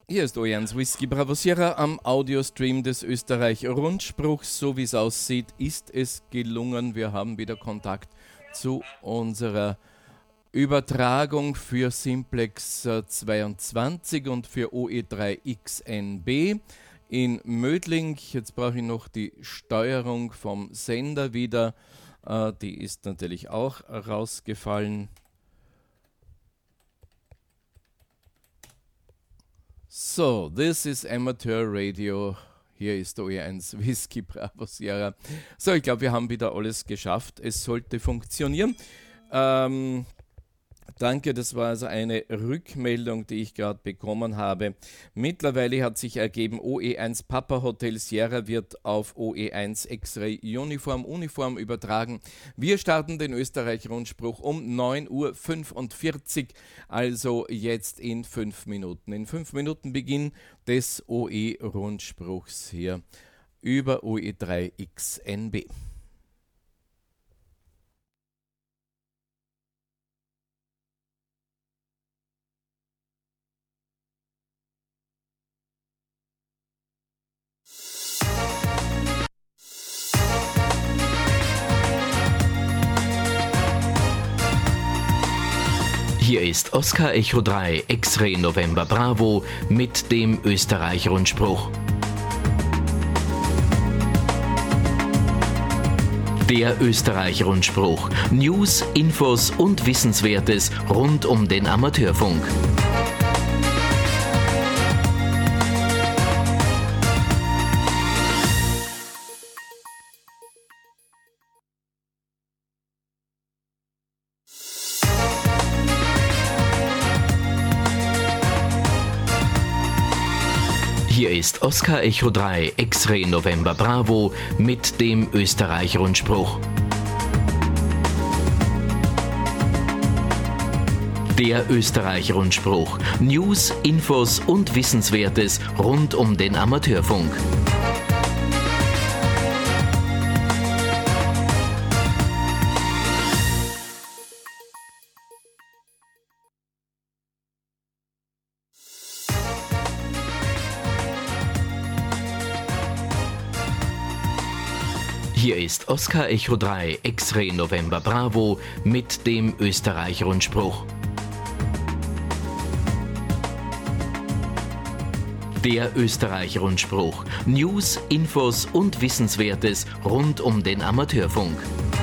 Hier ist OE1 Whisky Bravo Sierra am Audiostream des Österreich-Rundspruchs. So wie es aussieht, ist es gelungen. Wir haben wieder Kontakt zu unserer Übertragung für Simplex 22 und für OE3XNB in Mödling. Jetzt brauche ich noch die Steuerung vom Sender wieder. Die ist natürlich auch rausgefallen. So, this is Amateur Radio. Hier ist OE1 Whisky Bravo Sierra. So, ich glaube, wir haben wieder alles geschafft. Es sollte funktionieren. Danke, das war also eine Rückmeldung, die ich gerade bekommen habe. Mittlerweile hat sich ergeben, OE1 Papa Hotel Sierra wird auf OE1 X-Ray Uniform übertragen. Wir starten den Österreich-Rundspruch um 9:45 Uhr, also jetzt in 5 Minuten. In 5 Minuten Beginn des OE-Rundspruchs hier über OE3XNB. Hier ist Oscar Echo 3 X-Ray November Bravo mit dem Österreich-Rundspruch. Der Österreich-Rundspruch. News, Infos und Wissenswertes rund um den Amateurfunk. Hier ist Oscar Echo 3 X-Ray November Bravo mit dem Österreich-Rundspruch. Der Österreich-Rundspruch. News, Infos und Wissenswertes rund um den Amateurfunk. Hier ist Oscar Echo 3 X-Ray November Bravo mit dem Österreich-Rundspruch. Der Österreich-Rundspruch. News, Infos und Wissenswertes rund um den Amateurfunk.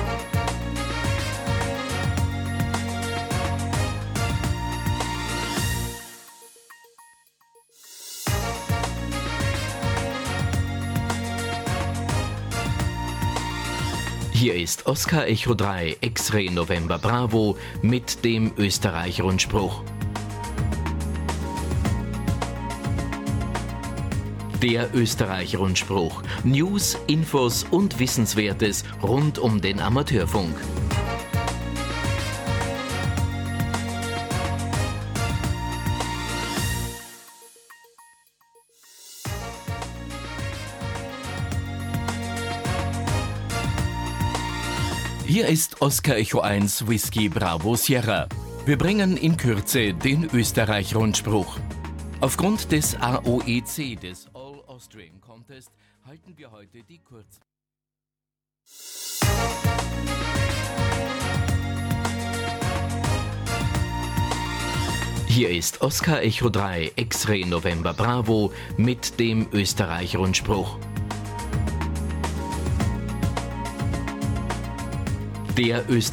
Hier ist Oscar Echo 3 X-Ray November Bravo mit dem Österreich-Rundspruch. Der Österreich-Rundspruch. News, Infos und Wissenswertes rund um den Amateurfunk. Hier ist Oscar Echo 1 Whisky Bravo Sierra. Wir bringen in Kürze den Österreich-Rundspruch. Aufgrund des AOEC, des All Austrian Contest, halten wir heute die Kurz. Hier ist Oscar Echo 3 X-Ray November Bravo mit dem Österreich-Rundspruch. Der Österreich